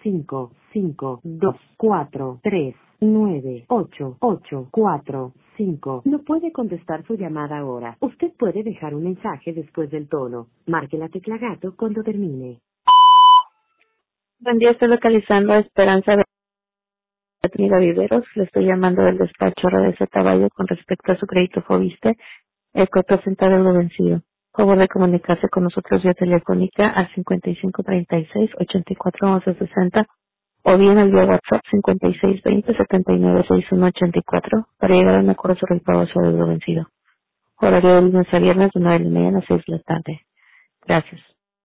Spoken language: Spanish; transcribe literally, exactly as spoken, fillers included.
cinco, cinco, dos, cuatro, tres, nueve, ocho, ocho, cuatro, cinco. No puede contestar su llamada ahora. Usted puede dejar un mensaje después del tono. Marque la tecla gato cuando termine. Buen día, estoy localizando a Esperanza de Avenida Viveros. Le estoy llamando del despacho Rodeza Caballo con respecto a su crédito Fobiste, el cual presenta deuda vencido. Por favor de comunicarse con nosotros vía telefónica al cincuenta y cinco treinta y seis, ochenta y cuatro once sesenta o bien al vía WhatsApp cincuenta y seis veinte, setenta y nueve sesenta y uno ochenta y cuatro para llegar a un acuerdo sobre el pago de su deuda vencido. Horario de lunes a viernes de nueve de la mañana a seis de la tarde. Gracias.